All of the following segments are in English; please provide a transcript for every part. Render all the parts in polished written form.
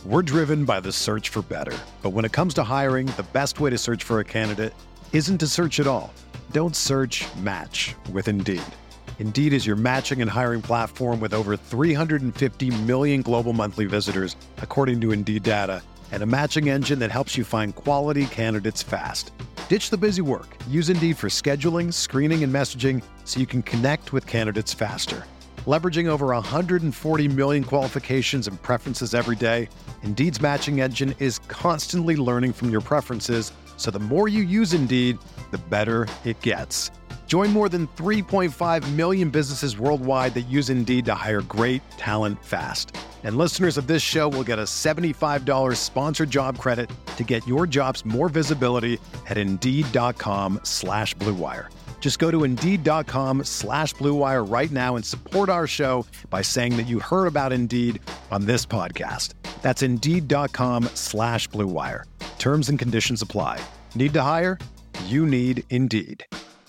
We're driven by the search for better. But when it comes to hiring, the best way to search for a candidate isn't to search at all. Don't search, match with Indeed. Indeed is your matching and hiring platform with over 350 million global monthly visitors, according to Indeed data, and a matching engine that helps you find quality candidates fast. Ditch the busy work. Use Indeed for scheduling, screening, and messaging so you can connect with candidates faster. Leveraging over 140 million qualifications and preferences every day, Indeed's matching engine is constantly learning from your preferences, so the more you use Indeed, the better it gets. Join more than 3.5 million businesses worldwide that use Indeed to hire great talent fast. And listeners of this show will get a $75 sponsored job credit to get your jobs more visibility at Indeed.com/Blue Wire. Just go to Indeed.com/Blue Wire right now and support our show by saying that you heard about Indeed on this podcast. That's Indeed.com/Blue Wire. Terms and conditions apply. Need to hire? You need Indeed.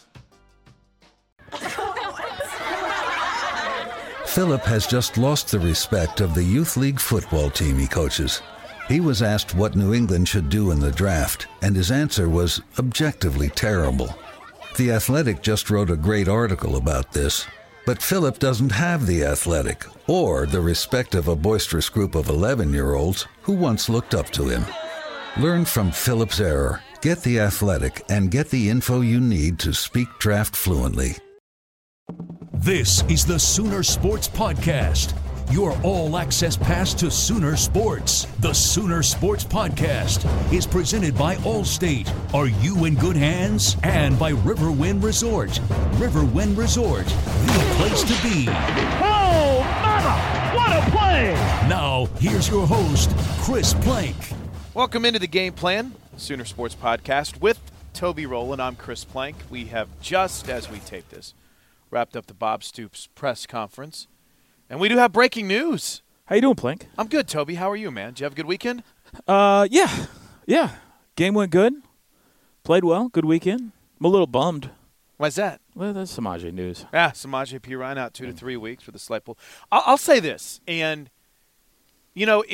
Philip has just lost the respect of the Youth League football team he coaches. He was asked what New England should do in the draft, and his answer was objectively terrible. The Athletic just wrote a great article about this, but Philip doesn't have the Athletic or the respect of a boisterous group of 11-year-olds who once looked up to him. Learn from Philip's error, get the Athletic, and get the info you need to speak draft fluently. This is the Sooner Sports Podcast, your all-access pass to Sooner Sports. The Sooner Sports Podcast is presented by Allstate. Are you in good hands? And by Riverwind Resort. Riverwind Resort, the place to be. Oh, mama! What a play! Now, here's your host, Chris Plank. Welcome into the Game Plan, Sooner Sports Podcast with Toby Rowland. I'm Chris Plank. We have just, as we tape this, wrapped up the Bob Stoops press conference. And we do have breaking news. How you doing, Plank? I'm good, Toby. How are you, man? Did you have a good weekend? Yeah. Game went good. Played well. Good weekend. I'm a little bummed. Why's that? Well, that's Samaje news. Yeah, Samaje Perine out 2 to 3 weeks with a slight pull. I'll say this, and, you know,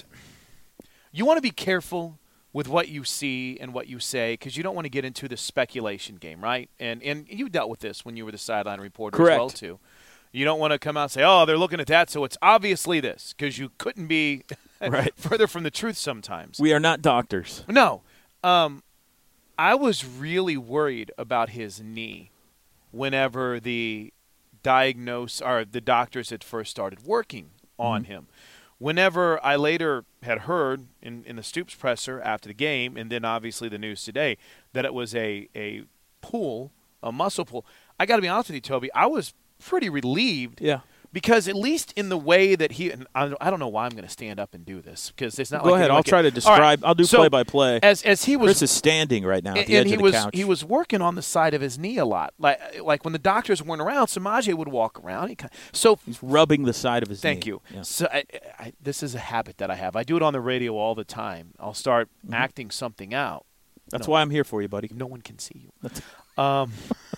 you want to be careful with what you see and what you say because you don't want to get into the speculation game, right? And you dealt with this when you were the sideline reporter Correct. as well, too. You don't want to come out and say, oh, they're looking at that, so it's obviously this, because you couldn't be right. further from the truth sometimes. We are not doctors. No. I was really worried about his knee whenever the doctors had first started working on him. Whenever I later had heard in the Stoops presser after the game, and then obviously the news today, that it was a pull, a muscle pull, I got to be honest with you, Toby, I was pretty relieved. Yeah. Because at least in the way that and I don't know why I'm going to stand up and do this because it's not. Go ahead. I'll try to describe. Right. I'll do play-by-play. As he was, Chris is standing right now at the edge of the couch. He was working on the side of his knee a lot. Like when the doctors weren't around, Samaje would walk around. He's rubbing the side of his knee. Thank you. Yeah. So this is a habit that I have. I do it on the radio all the time. I'll start acting something out. That's why I'm here for you, buddy. No one can see you.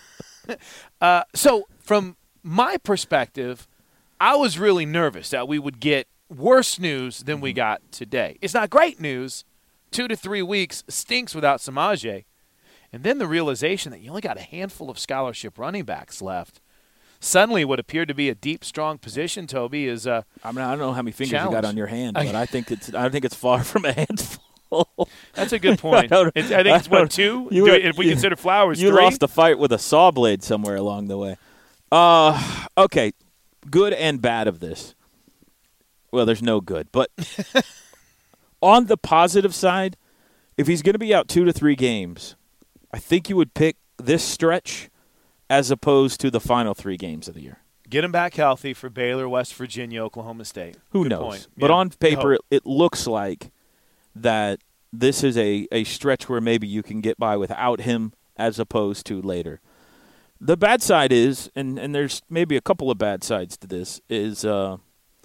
So from my perspective, I was really nervous that we would get worse news than we got today. It's not great news. 2 to 3 weeks stinks without Samaje. And then the realization that you only got a handful of scholarship running backs left. Suddenly what appeared to be a deep, strong position, Toby, is I don't know how many fingers challenge. You got on your hand, but I think it's far from a handful. That's a good point. I think it's, what, 2? If we consider Flowers, 3? You lost a fight with a saw blade somewhere along the way. Okay. Good and bad of this. Well, there's no good. But on the positive side, if he's going to be out 2 to 3 games, I think you would pick this stretch as opposed to the final 3 games of the year. Get him back healthy for Baylor, West Virginia, Oklahoma State. Who Good knows? point. But yeah. on paper, it looks like that this is a stretch where maybe you can get by without him as opposed to later. The bad side is, and there's maybe a couple of bad sides to this, is, with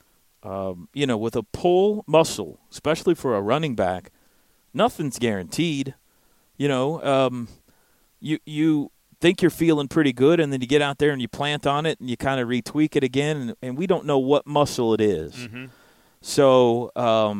a pull muscle, especially for a running back, nothing's guaranteed. You think you're feeling pretty good, and then you get out there and you plant on it, and you kind of retweak it again, and we don't know what muscle it is. Mm-hmm. So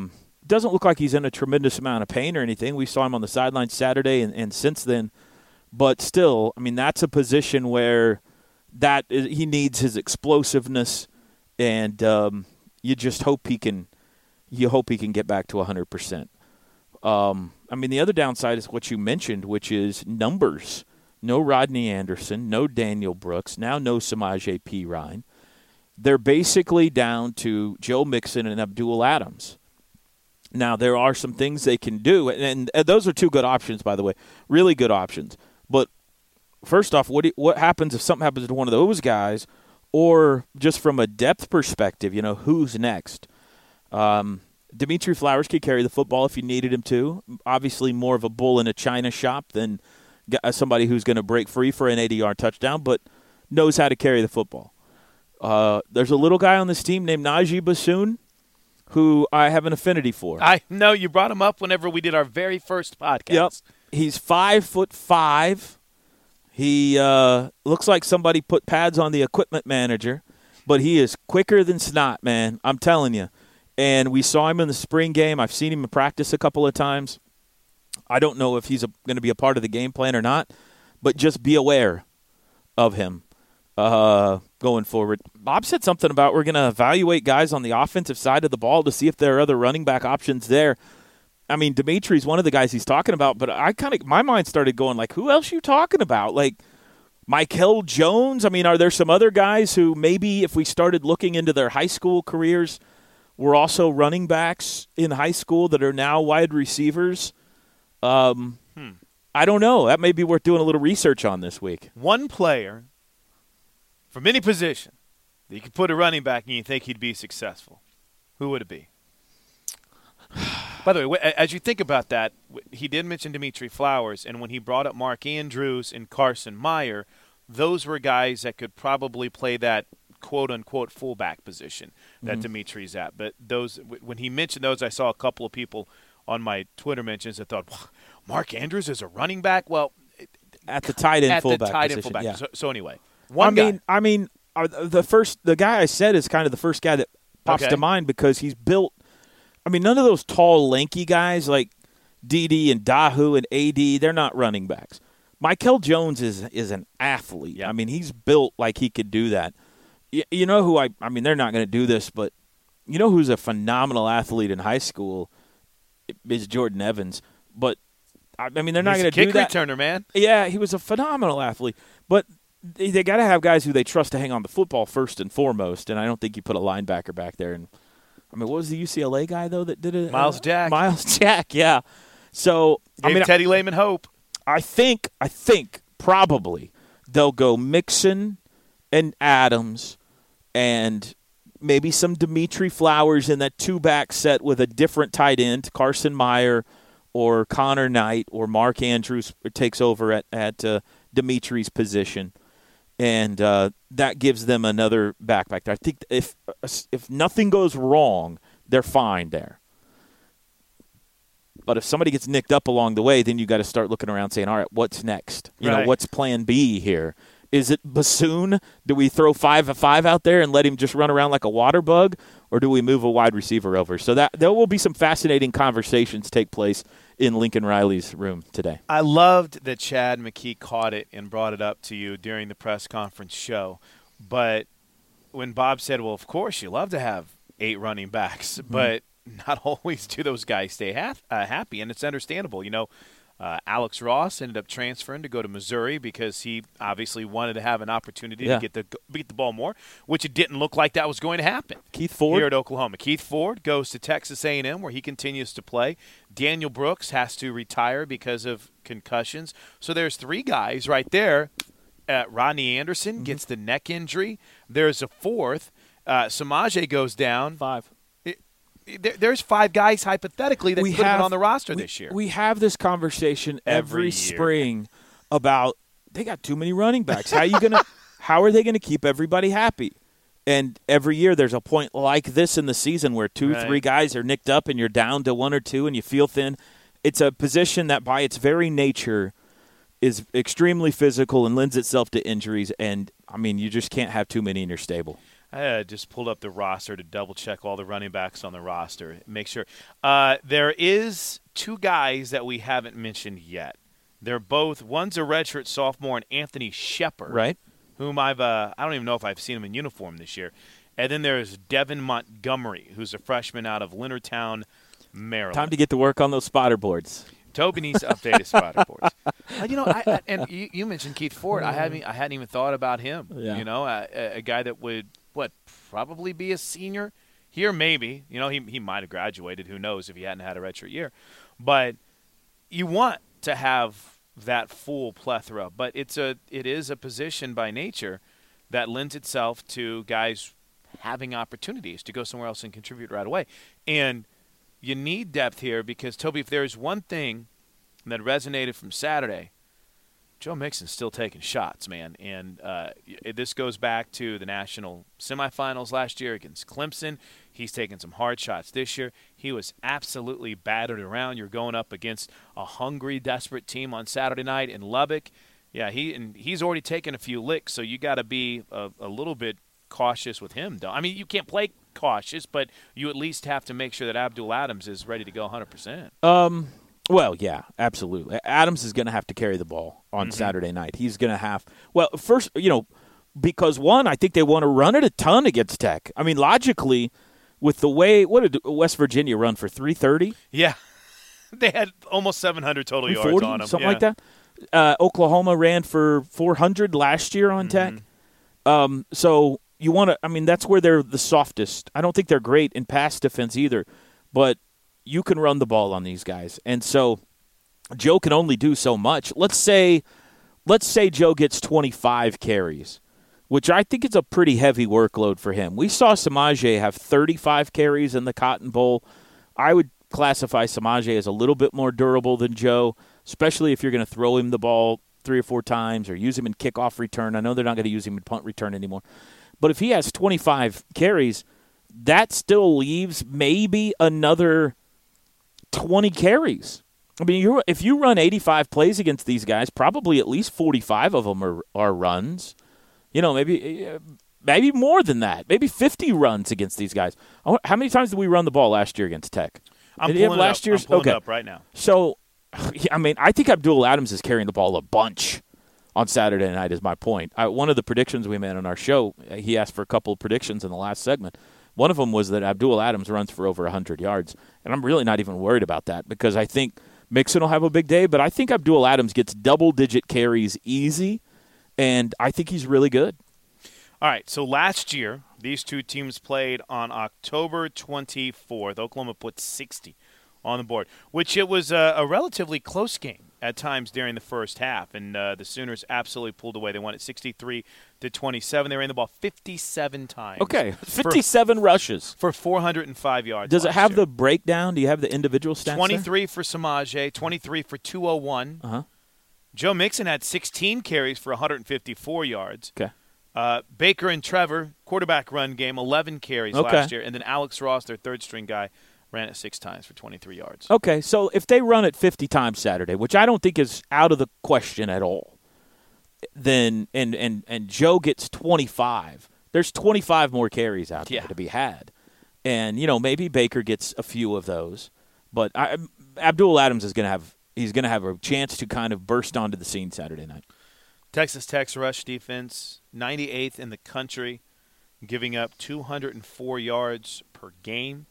doesn't look like he's in a tremendous amount of pain or anything. We saw him on the sideline Saturday and since then. But still, I mean, that's a position where he needs his explosiveness, and you just hope he can get back to 100%. I mean, the other downside is what you mentioned, which is numbers. No Rodney Anderson, no Daniel Brooks, now no Samaje Perine. They're basically down to Joe Mixon and Abdul Adams. Now, there are some things they can do, and those are two good options, by the way, really good options. But first off, what happens if something happens to one of those guys, or just from a depth perspective, who's next? Dimitri Flowers could carry the football if you needed him to. Obviously, more of a bull in a china shop than somebody who's going to break free for an 80-yard touchdown, but knows how to carry the football. There's a little guy on this team named Najee Bassoon, who I have an affinity for. I know you brought him up whenever we did our very first podcast. Yep. He's 5'5". He looks like somebody put pads on the equipment manager, but he is quicker than snot, man. I'm telling you. And we saw him in the spring game. I've seen him in practice a couple of times. I don't know if he's going to be a part of the game plan or not, but just be aware of him going forward. Bob said something about we're going to evaluate guys on the offensive side of the ball to see if there are other running back options there. I mean, Dimitri's one of the guys he's talking about, but my mind started going like, who else are you talking about? Like Michael Jones? I mean, are there some other guys who maybe if we started looking into their high school careers were also running backs in high school that are now wide receivers? I don't know. That may be worth doing a little research on this week. One player from any position that you could put a running back and you think he'd be successful. Who would it be? By the way, as you think about that, he did mention Dimitri Flowers, and when he brought up Mark Andrews and Carson Meyer, those were guys that could probably play that quote-unquote fullback position that Dimitri's at. But those, when he mentioned those, I saw a couple of people on my Twitter mentions that thought, Mark Andrews is a running back? Well, at the tight end fullback position. Yeah. So anyway, I mean, the guy I said is kind of the first guy that pops to mind because he's built. I mean, none of those tall, lanky guys like Dede and Dahu and AD, they're not running backs. Michael Jones is an athlete. Yeah. I mean, he's built like he could do that. You know who I mean, they're not going to do this, but you know who's a phenomenal athlete in high school is Jordan Evans. But, I mean, they're not going to do that. Kick returner, man. Yeah, he was a phenomenal athlete. But they got to have guys who they trust to hang on the football first and foremost, and I don't think you put a linebacker back there. And I mean, what was the UCLA guy, though, that did it? Miles Jack. Miles Jack, yeah. So, Gave Teddy Lehman hope. I think probably they'll go Mixon and Adams and maybe some Dimitri Flowers in that two-back set with a different tight end, Carson Meyer or Connor Knight or Mark Andrews takes over at Dimitri's position. And that gives them another back there. I think if nothing goes wrong, they're fine there. But if somebody gets nicked up along the way, then you got to start looking around saying, all right, what's next? You know, what's plan B here? Is it Bassoon? Do we throw 5-5 out there and let him just run around like a water bug? Or do we move a wide receiver over? So that there will be some fascinating conversations take place in Lincoln Riley's room today. I loved that Chad McKee caught it and brought it up to you during the press conference show. But when Bob said, well, of course, you love to have 8 running backs, but not always do those guys stay happy, and it's understandable. You know, Alex Ross ended up transferring to go to Missouri because he obviously wanted to have an opportunity to get the ball more, which it didn't look like that was going to happen. Keith Ford here at Oklahoma. Keith Ford goes to Texas A&M where he continues to play. Daniel Brooks has to retire because of concussions. So there's 3 guys right there. Rodney Anderson gets the neck injury. There's a 4th. Samaje goes down. 5. There's 5 guys hypothetically that could have been on the roster this year. We have this conversation every spring about they got too many running backs. How are they gonna keep everybody happy? And every year there's a point like this in the season where 2-3 guys are nicked up and you're down to 1 or 2 and you feel thin. It's a position that by its very nature is extremely physical and lends itself to injuries. And I mean, you just can't have too many in your stable. I just pulled up the roster to double-check all the running backs on the roster. Make sure. There is 2 guys that we haven't mentioned yet. They're both – one's a redshirt sophomore, and Anthony Shepard. Right. Whom I don't even know if I've seen him in uniform this year. And then there's Devin Montgomery, who's a freshman out of Leonardtown, Maryland. Time to get to work on those spotter boards. Toby needs to update his spotter boards. And you mentioned Keith Ford. I hadn't even thought about him. Yeah. A guy that would probably be a senior here, maybe. He might have graduated. Who knows if he hadn't had a redshirt year? But you want to have that full plethora. But it is a position by nature that lends itself to guys having opportunities to go somewhere else and contribute right away. And you need depth here because, Toby, if there's one thing that resonated from Saturday, Joe Mixon's still taking shots, man. And this goes back to the national semifinals last year against Clemson. He's taken some hard shots this year. He was absolutely battered around. You're going up against a hungry, desperate team on Saturday night in Lubbock. Yeah, he's already taken a few licks, so you got to be a little bit cautious with him. I mean, you can't play cautious, but you at least have to make sure that Abdul Adams is ready to go 100%. Well, yeah, absolutely. Adams is going to have to carry the ball on Saturday night. He's going to have – well, first, because, one, I think they want to run it a ton against Tech. I mean, logically, with the way – what did West Virginia run for, 330? Yeah. They had almost 700 total yards on them. Something like that. Oklahoma ran for 400 last year on Tech. So you want to – I mean, that's where they're the softest. I don't think they're great in pass defense either, but – you can run the ball on these guys. And so Joe can only do so much. Let's say Joe gets 25 carries, which I think is a pretty heavy workload for him. We saw Samaje have 35 carries in the Cotton Bowl. I would classify Samaje as a little bit more durable than Joe, especially if you're going to throw him the ball 3 or 4 times or use him in kickoff return. I know they're not going to use him in punt return anymore. But if he has 25 carries, that still leaves maybe another 20 carries. I mean, if you run 85 plays against these guys, probably at least 45 of them are runs. Maybe more than that. Maybe 50 runs against these guys. How many times did we run the ball last year against Tech? I'm pulling it up right now. So, I mean, I think Abdul Adams is carrying the ball a bunch on Saturday night is my point. One of the predictions we made on our show, he asked for a couple of predictions in the last segment. One of them was that Abdul Adams runs for over 100 yards, and I'm really not even worried about that because I think Mixon will have a big day, but I think Abdul Adams gets double-digit carries easy, and I think he's really good. All right, so last year, these two teams played on October 24th. Oklahoma put 60 on the board, which it was a relatively close game at times during the first half, and the Sooners absolutely pulled away. They won it 63-27. They ran the ball 57 times. Okay, 57 rushes. For 405 yards. Does it have the breakdown? Do you have the individual stats 23 for Samaje, 23 for 201. Uh-huh. Joe Mixon had 16 carries for 154 yards. Okay. Baker and Trevor, quarterback run game, 11 carries last year. And then Alex Ross, their third-string guy, ran it 6 times for 23 yards. Okay, so if they run it 50 times Saturday, which I don't think is out of the question at all, then and Joe gets 25, there's 25 more carries out there to be had. And, maybe Baker gets a few of those. But Abdul Adams is going to have a chance to kind of burst onto the scene Saturday night. Texas Tech's rush defense, 98th in the country, giving up 204 yards per game.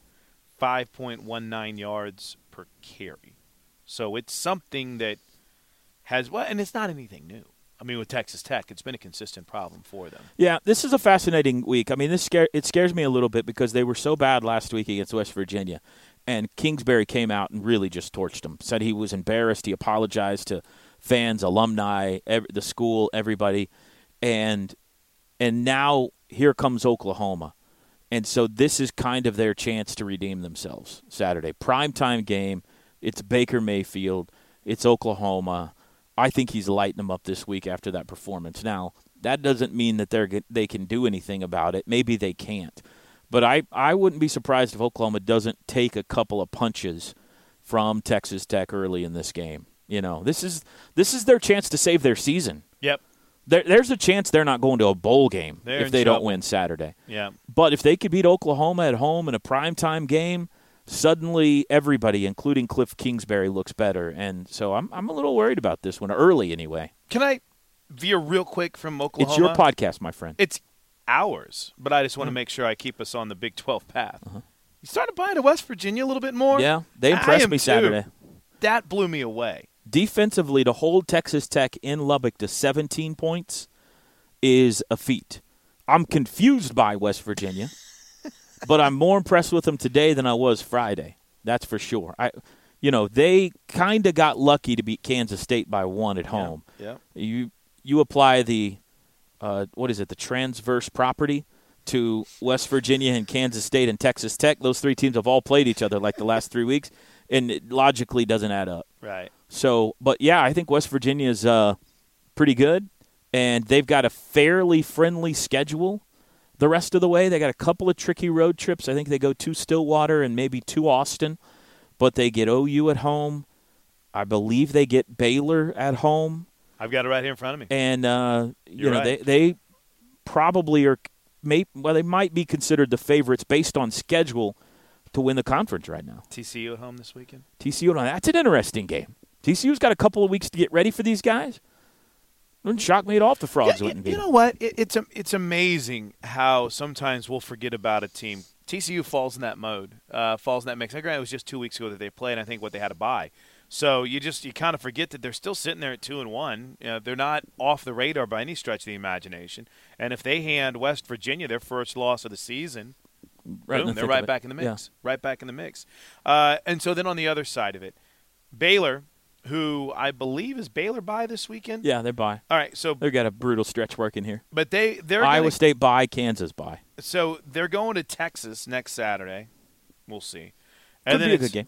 5.19 yards per carry. So it's something that has – and it's not anything new. I mean, with Texas Tech, it's been a consistent problem for them. Yeah, this is a fascinating week. I mean, it scares me a little bit because they were so bad last week against West Virginia, and Kingsbury came out and really just torched them, said he was embarrassed. He apologized to fans, alumni, the school, everybody. And now here comes Oklahoma. And so this is kind of their chance to redeem themselves Saturday. Primetime game. It's Baker Mayfield. It's Oklahoma. I think he's lighting them up this week after that performance. Now, that doesn't mean that they can do anything about it. Maybe they can't. But I wouldn't be surprised if Oklahoma doesn't take a couple of punches from Texas Tech early in this game. This is their chance to save their season. Yep. There's a chance they're not going to a bowl game if they don't win Saturday. Yeah. But if they could beat Oklahoma at home in a primetime game, suddenly everybody, including Cliff Kingsbury, looks better. And so I'm a little worried about this one, early anyway. Can I veer real quick from Oklahoma? It's your podcast, my friend. It's ours, but I just want to make sure I keep us on the Big 12 path. You started buying to West Virginia a little bit more? Yeah, they impressed me Saturday. That blew me away. Defensively, to hold Texas Tech in Lubbock to 17 points is a feat. I'm confused by West Virginia, but I'm more impressed with them today than I was Friday. That's for sure. They kind of got lucky to beat Kansas State by 1 at home. Yeah. You apply the the transverse property to West Virginia and Kansas State and Texas Tech. Those 3 teams have all played each other like the last 3 weeks, and it logically doesn't add up. Right. So, but yeah, I think West Virginia is pretty good, and they've got a fairly friendly schedule the rest of the way. They got a couple of tricky road trips. I think they go to Stillwater and maybe to Austin, but they get OU at home. I believe they get Baylor at home. I've got it right here in front of me. And right. they probably are. They might be considered the favorites based on schedule to win the conference right now. TCU at home this weekend. TCU at home. That's an interesting game. TCU's got a couple of weeks to get ready for these guys. It wouldn't shock me at all if the Frogs wouldn't be. You know what? It's amazing how sometimes we'll forget about a team. TCU falls in that mode, falls in that mix. I agree. It was just 2 weeks ago that they played, and I think what they had to buy. So you kind of forget that they're still sitting there at 2-1. They're not off the radar by any stretch of the imagination. And if they hand West Virginia their first loss of the season, boom, they're right back in the mix. Yeah. Right back in the mix. And so then on the other side of it, Baylor, who I believe is Baylor bye this weekend. Yeah, they're bye. All right, so they've got a brutal stretch working here. But they're Iowa State bye, Kansas bye. So they're going to Texas next Saturday. We'll see. Could be a good game.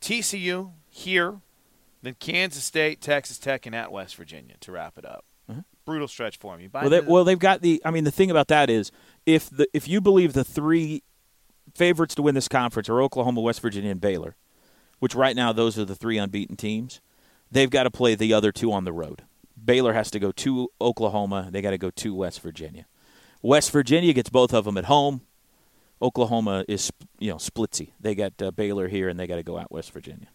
TCU here, then Kansas State, Texas Tech, and at West Virginia to wrap it up. Brutal stretch for them. They've got the. I mean, the thing about that is, if you believe the 3 favorites to win this conference are Oklahoma, West Virginia, and Baylor, which right now those are the 3 unbeaten teams, they've got to play the other 2 on the road. Baylor has to go to Oklahoma. They got to go to West Virginia. West Virginia gets both of them at home. Oklahoma is splitsy. They got Baylor here, and they got to go out West Virginia.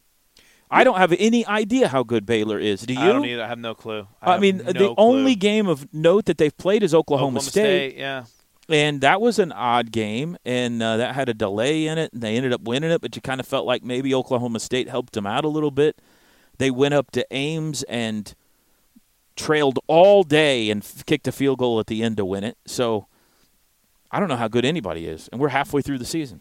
I don't have any idea how good Baylor is. Do you? I don't either. I have no clue. The only game of note that they've played is Oklahoma State. Yeah. And that was an odd game, and that had a delay in it, and they ended up winning it, but you kind of felt like maybe Oklahoma State helped them out a little bit. They went up to Ames and trailed all day and kicked a field goal at the end to win it. So I don't know how good anybody is, and we're halfway through the season.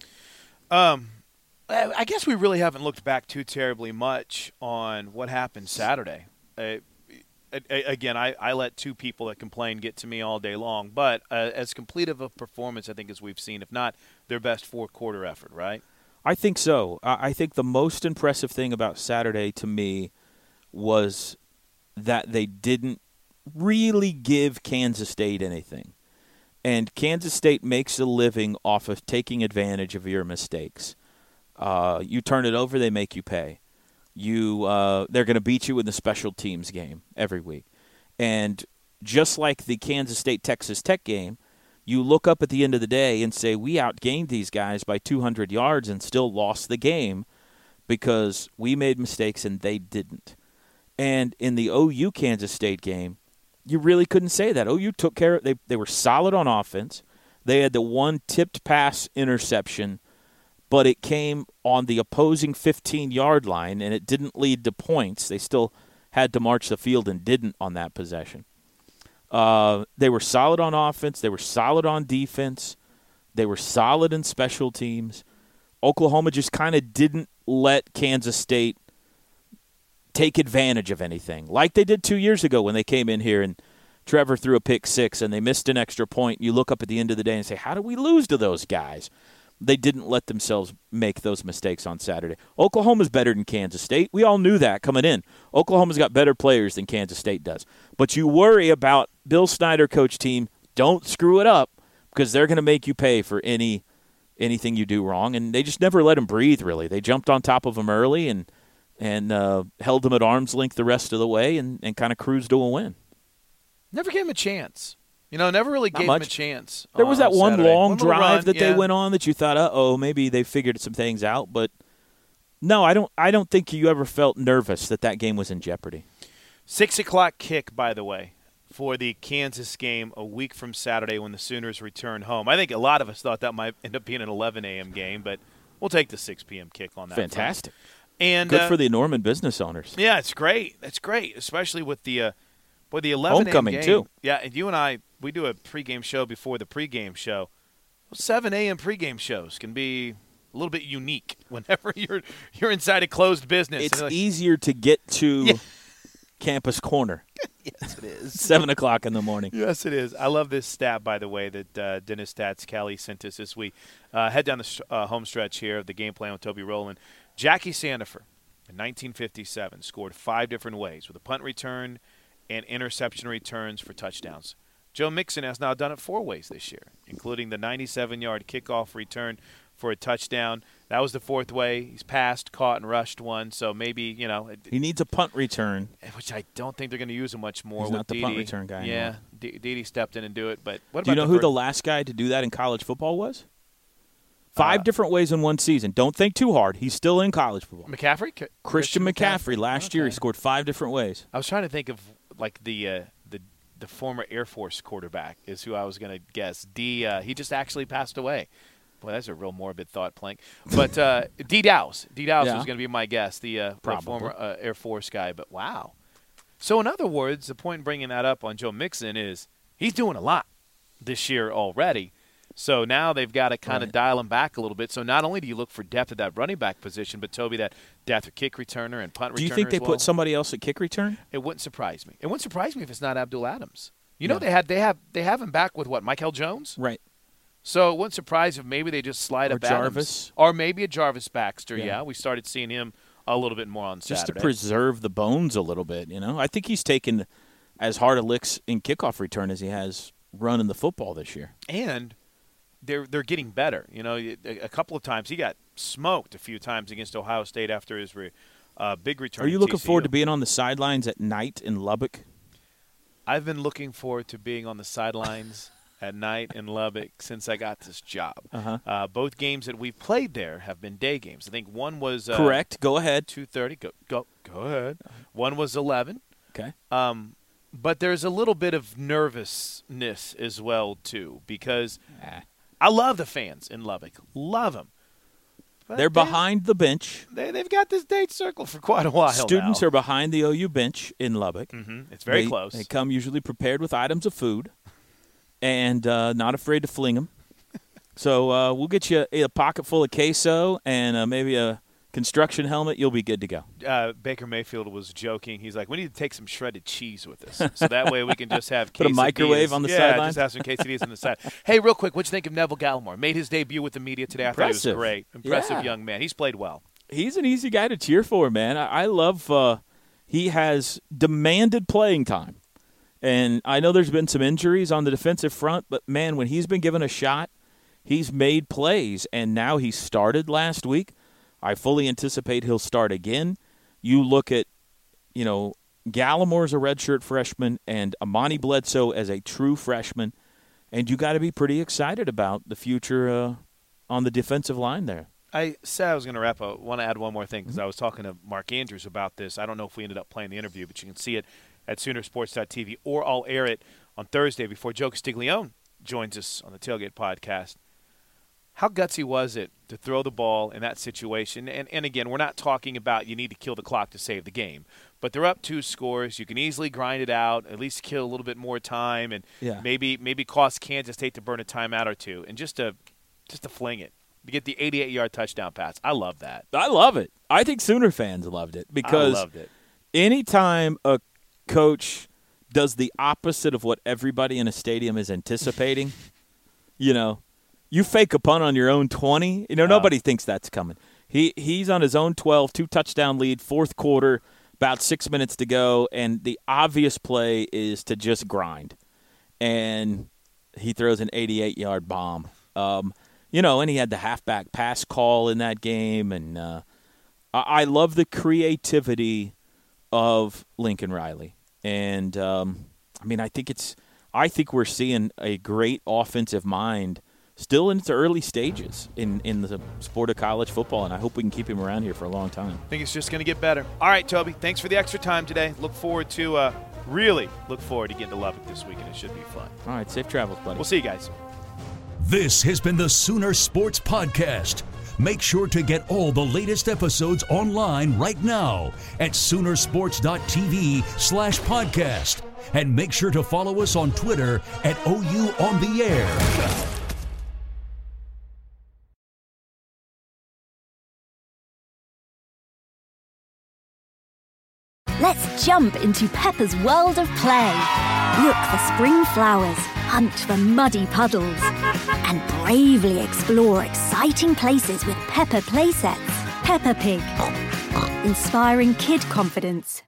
I guess we really haven't looked back too terribly much on what happened Saturday. Again, I let 2 people that complain get to me all day long, but as complete of a performance, I think, as we've seen, if not their best fourth-quarter effort, right? I think so. I think the most impressive thing about Saturday to me was that they didn't really give Kansas State anything. And Kansas State makes a living off of taking advantage of your mistakes. You turn it over, they make you pay. They're going to beat you in the special teams game every week. And just like the Kansas State-Texas Tech game, you look up at the end of the day and say, we outgained these guys by 200 yards and still lost the game because we made mistakes and they didn't. And in the OU-Kansas State game, you really couldn't say that. OU took care of it. They were solid on offense. They had the one tipped pass interception, but it came on the opposing 15-yard line, and it didn't lead to points. They still had to march the field and didn't on that possession. They were solid on offense. They were solid on defense. They were solid in special teams. Oklahoma just kind of didn't let Kansas State take advantage of anything, like they did 2 years ago when they came in here and Trevor threw a pick 6 and they missed an extra point. You look up at the end of the day and say, how did we lose to those guys? They didn't let themselves make those mistakes on Saturday. Oklahoma's better than Kansas State. We all knew that coming in. Oklahoma's got better players than Kansas State does. But you worry about Bill Snyder coach team, don't screw it up because they're going to make you pay for anything you do wrong. And they just never let them breathe, really. They jumped on top of them early and held them at arm's length the rest of the way and kind of cruised to a win. Never gave him a chance. Never really gave him a chance. There was that one Saturday. long drive run, that they went on that you thought, maybe they figured some things out. But no, I don't think you ever felt nervous that game was in jeopardy. 6 o'clock kick, by the way, for the Kansas game a week from Saturday when the Sooners return home. I think a lot of us thought that might end up being an 11 a.m. game, but we'll take the 6 p.m. kick on that. Fantastic. And good for the Norman business owners. Yeah, it's great. That's great, especially with the 11 homecoming a.m. game. Too. Yeah, and you and I, we do a pregame show before the pregame show. Well, 7 a.m. pregame shows can be a little bit unique whenever you're inside a closed business. It's easier to get to Campus Corner. Yes, it is. 7 o'clock in the morning. Yes, it is. I love this stat, by the way, that Dennis Stats Kelly sent us this week. Head down the home stretch here of the game plan with Toby Rowland. Jackie Sandifer, in 1957, scored 5 different ways with a punt return and interception returns for touchdowns. Joe Mixon has now done it 4 ways this year, including the 97-yard kickoff return for a touchdown. That was the 4th way. He's passed, caught, and rushed one. So maybe, he needs a punt return. Which I don't think they're going to use him much more. He's with not the Dede. punt return guy anymore. Yeah, Dede stepped in and do it. But what do you about know who the last guy to do that in college football was? 5 different ways in one season. Don't think too hard. He's still in college football. McCaffrey? Christian McCaffrey. Last year he scored 5 different ways. I was trying to think of like the former Air Force quarterback is who I was going to guess. He just actually passed away. Boy, that's a real morbid thought, Plank. But D. Dowse. D. Dowse was going to be my guess, the former Air Force guy. But wow. So in other words, the point in bringing that up on Joe Mixon is he's doing a lot this year already. So now they've got to kind of dial him back a little bit. So not only do you look for depth at that running back position, but Toby, that depth at kick returner and punt returner. Do you think they put somebody else at kick return? It wouldn't surprise me. It wouldn't surprise me if it's not Abdul Adams. They have him back with what, Michael Jones? Right. So it wouldn't surprise if maybe they just slide up Jarvis. Adams. Or maybe a Jarvis Baxter. Yeah, we started seeing him a little bit more on Saturday. Just to preserve the bones a little bit, I think he's taken as hard a licks in kickoff return as he has run in the football this year. And they're getting better. A couple of times he got smoked a few times against Ohio State after his big return. Are you looking forward to being on the sidelines at night in Lubbock? I've been looking forward to being on the sidelines at night in Lubbock since I got this job. Both games that we've played there have been day games. I think one was correct. Go ahead. 2:30. Go ahead. One was 11. Okay. But there's a little bit of nervousness as well too because I love the fans in Lubbock. Love them. But they're behind the bench. They've got this date circled for quite a while. Students are behind the OU bench in Lubbock. It's very close. They come usually prepared with items of food and not afraid to fling them. So we'll get you a pocket full of queso and maybe a construction helmet. You'll be good to go. Baker Mayfield was joking. He's like, we need to take some shredded cheese with us. So that way we can just have quesadillas. Put a microwave on the sideline? Yeah, just have some quesadillas on the side. Hey, real quick, what'd you think of Neville Gallimore? Made his debut with the media today. I thought he was great. Impressive young man. He's played well. He's an easy guy to cheer for, man. I love he has demanded playing time. And I know there's been some injuries on the defensive front, but, man, when he's been given a shot, he's made plays. And now he started last week. I fully anticipate he'll start again. You look at, Gallimore's a redshirt freshman and Amani Bledsoe as a true freshman, and you got to be pretty excited about the future on the defensive line there. I said I was going to wrap up. I want to add one more thing because I was talking to Mark Andrews about this. I don't know if we ended up playing the interview, but you can see it at Soonersports.tv, or I'll air it on Thursday before Joe Castiglione joins us on the Tailgate Podcast. How gutsy was it to throw the ball in that situation? And again, we're not talking about you need to kill the clock to save the game. But they're up 2 scores. You can easily grind it out, at least kill a little bit more time, and maybe cost Kansas State to burn a timeout or two, and just to fling it, to get the 88-yard touchdown pass. I love that. I love it. I think Sooner fans loved it because I loved it. Anytime a coach does the opposite of what everybody in a stadium is anticipating, you fake a punt on your own 20. Nobody thinks that's coming. He's on his own 12, 2-touchdown lead, fourth quarter, about 6 minutes to go, and the obvious play is to just grind. And he throws an 88-yard bomb. And he had the halfback pass call in that game, and I love the creativity of Lincoln Riley. And I mean, I think we're seeing a great offensive mind still in its early stages in the sport of college football, and I hope we can keep him around here for a long time. I think it's just going to get better. All right, Toby, thanks for the extra time today. Really look forward to getting to Lubbock this weekend. It should be fun. All right, safe travels, buddy. We'll see you guys. This has been the Sooner Sports Podcast. Make sure to get all the latest episodes online right now at Soonersports.tv/podcast. And make sure to follow us on Twitter at OU On The Air. Let's jump into Peppa's world of play. Look for spring flowers, hunt for muddy puddles, and bravely explore exciting places with Peppa playsets. Peppa Pig, inspiring kid confidence.